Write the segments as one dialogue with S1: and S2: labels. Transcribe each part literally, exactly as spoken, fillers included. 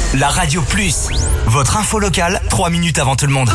S1: La Radio Plus, votre info locale, trois minutes avant tout le monde.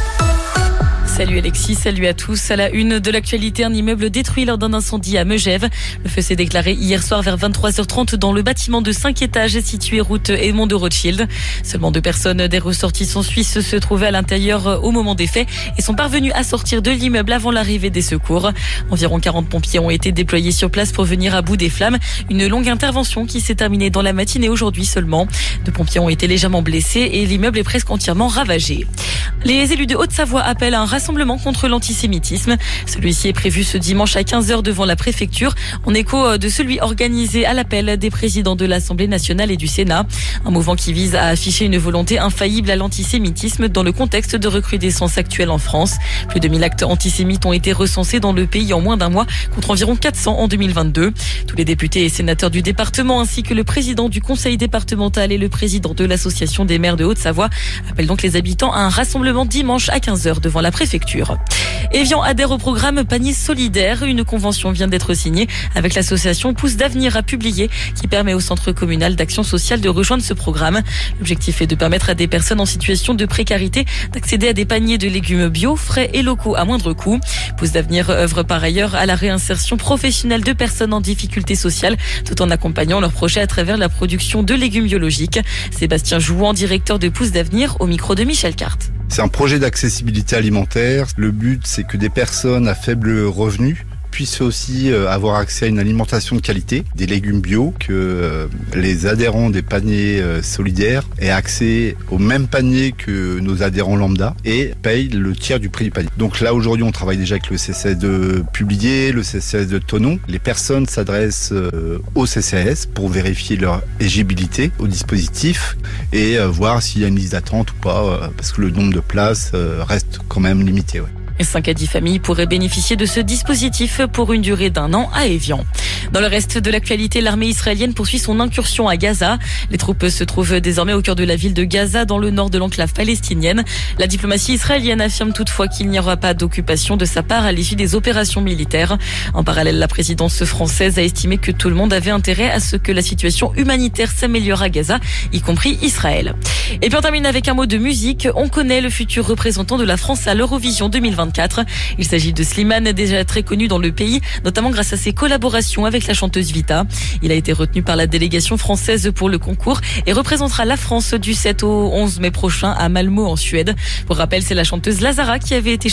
S2: Salut Alexis, salut à tous. À la une de l'actualité, un immeuble détruit lors d'un incendie à Megève. Le feu s'est déclaré hier soir vers vingt-trois heures trente dans le bâtiment de cinq étages situé route Edmond de Rothschild. Seulement deux personnes des ressortissants suisses se trouvaient à l'intérieur au moment des faits et sont parvenues à sortir de l'immeuble avant l'arrivée des secours. Environ quarante pompiers ont été déployés sur place pour venir à bout des flammes. Une longue intervention qui s'est terminée dans la matinée aujourd'hui seulement. Deux pompiers ont été légèrement blessés et l'immeuble est presque entièrement ravagé. Les élus de Haute-Savoie appellent à un rassemblement contre l'antisémitisme. Celui-ci est prévu ce dimanche à quinze heures devant la préfecture, en écho de celui organisé à l'appel des présidents de l'Assemblée nationale et du Sénat. Un mouvement qui vise à afficher une volonté infaillible à l'antisémitisme dans le contexte de recrudescence actuelle en France. Plus de mille actes antisémites ont été recensés dans le pays en moins d'un mois, contre environ quatre cents en deux mille vingt-deux. Tous les députés et sénateurs du département, ainsi que le président du conseil départemental et le président de l'association des maires de Haute-Savoie, appellent donc les habitants à un rassemblement dimanche à quinze heures devant la préfecture. Evian adhère au programme Panier Solidaire. Une convention vient d'être signée avec l'association Pousse d'Avenir à publier, qui permet au centre communal d'action sociale de rejoindre ce programme. L'objectif est de permettre à des personnes en situation de précarité d'accéder à des paniers de légumes bio, frais et locaux à moindre coût. Pousse d'Avenir œuvre par ailleurs à la réinsertion professionnelle de personnes en difficulté sociale, tout en accompagnant leurs projets à travers la production de légumes biologiques. Sébastien Jouan, directeur de Pousse d'Avenir, au micro de Michel Carte.
S3: C'est un projet d'accessibilité alimentaire. Le but, c'est que des personnes à faible revenu puissent aussi avoir accès à une alimentation de qualité, des légumes bio, que les adhérents des paniers solidaires aient accès au même panier que nos adhérents lambda et payent le tiers du prix du panier. Donc là, aujourd'hui, on travaille déjà avec le C C A S de Publier, le C C A S de Thonon. Les personnes s'adressent au C C A S pour vérifier leur éligibilité au dispositif et voir s'il y a une liste d'attente ou pas, parce que le nombre de places reste quand même limité. Ouais.
S2: cinq à dix familles pourraient bénéficier de ce dispositif pour une durée d'un an à Evian. Dans le reste de l'actualité, l'armée israélienne poursuit son incursion à Gaza. Les troupes se trouvent désormais au cœur de la ville de Gaza, dans le nord de l'enclave palestinienne. La diplomatie israélienne affirme toutefois qu'il n'y aura pas d'occupation de sa part à l'issue des opérations militaires. En parallèle, la présidence française a estimé que tout le monde avait intérêt à ce que la situation humanitaire s'améliore à Gaza, y compris Israël. Et puis on termine avec un mot de musique. On connaît le futur représentant de la France à l'Eurovision deux mille vingt-quatre. Il s'agit de Slimane, déjà très connu dans le pays, notamment grâce à ses collaborations avec la chanteuse Vita. Il a été retenu par la délégation française pour le concours et représentera la France du sept au onze mai prochain à Malmö en Suède. Pour rappel, c'est la chanteuse Lazara qui avait été